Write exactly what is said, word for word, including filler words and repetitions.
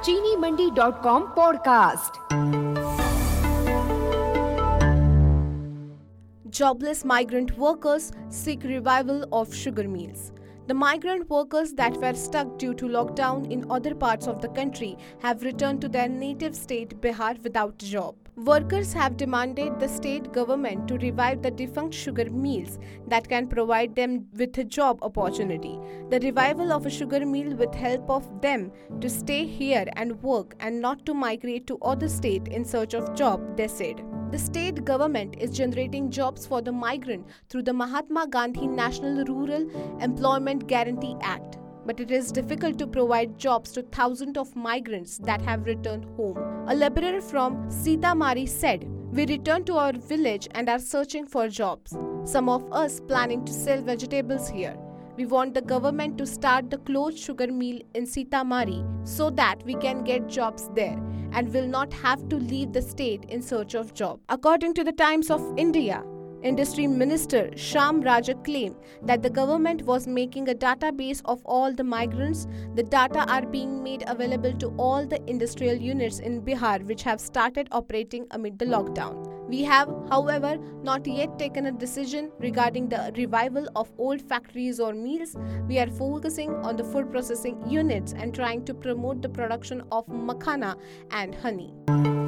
चीनी Mandi dot com podcast. Jobless migrant workers seek revival of sugar mills. The migrant workers that were stuck due to lockdown in other parts of the country have returned to their native state Bihar without a job. Workers have demanded the state government to revive the defunct sugar mills that can provide them with a job opportunity. The revival of a sugar mill with help of them to stay here and work and not to migrate to other state in search of job, they said. The state government is generating jobs for the migrant through the Mahatma Gandhi National Rural Employment Guarantee Act. But it is difficult to provide jobs to thousands of migrants that have returned home. A laborer from Sitamarhi said, "We returned to our village and are searching for jobs. Some of us planning to sell vegetables here. We want the government to start the closed sugar mill in Sitamarhi so that we can get jobs there and will not have to leave the state in search of job." According to the Times of India, Industry Minister Shyam Rajak claimed that the government was making a database of all the migrants. The data are being made available to all the industrial units in Bihar which have started operating amid the lockdown. We have, however, not yet taken a decision regarding the revival of old factories or mills. We are focusing on the food processing units and trying to promote the production of makhana and honey.